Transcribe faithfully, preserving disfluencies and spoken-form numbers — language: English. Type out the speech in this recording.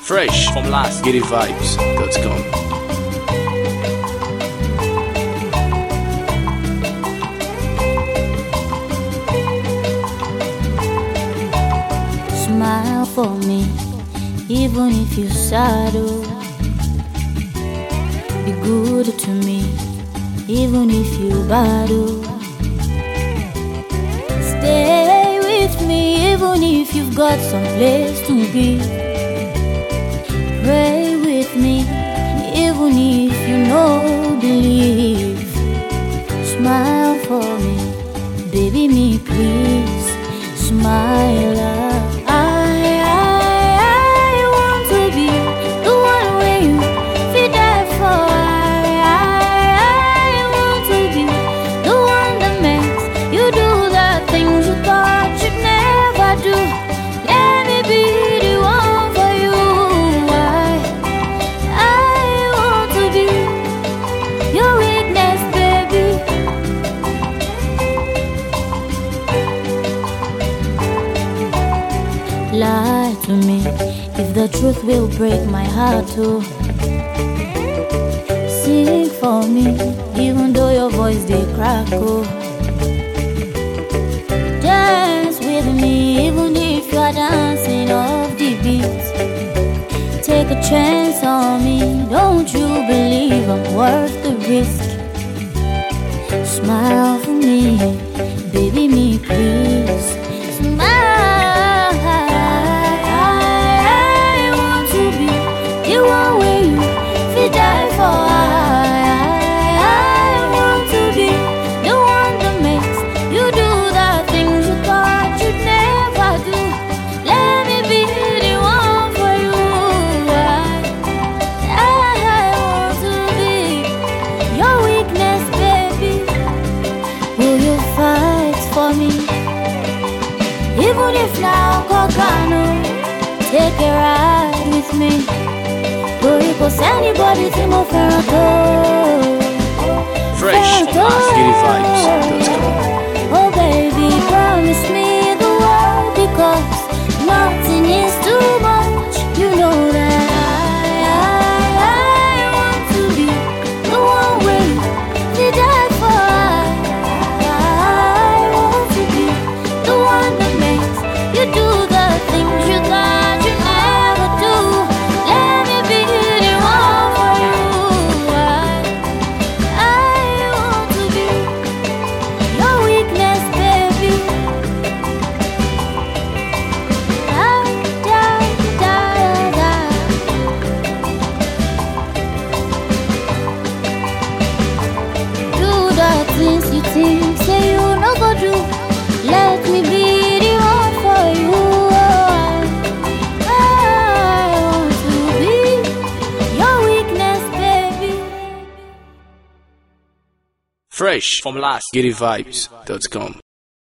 Fresh from last giddy vibes dot com. Smile for me, even if you're sad. Oh. Be good to me, even if you're bad. Oh. Stay with me, even if you've got some place to be. Pray with me, even if you know believe. Smile for me, baby me please. Smile. Lie to me if the truth will break my heart too. Sing for me even though your voice they crack. Oh. Dance with me even if you are dancing off the beat. Take a chance on me, don't you believe I'm worth the risk? Smile for me, baby me please. Smile. Die for I, I want to be the one that makes you do the things you thought you'd never do. Let me be the one for you. I, I want to be your weakness, baby. Will you fight for me? Even if now Kokano, take a ride with me. Cause anybody think of Fresh from last giddy vibes dot com. Oh baby, promise me the world, because nothing is too much. You know that I, I, I want to be the one way you die for. I, I want to be the one that makes you do the things you thought you never do. Things you think, say you no go do. Let me be the one for you. I want to be your weakness, baby. Fresh from last giddy vibes dot com.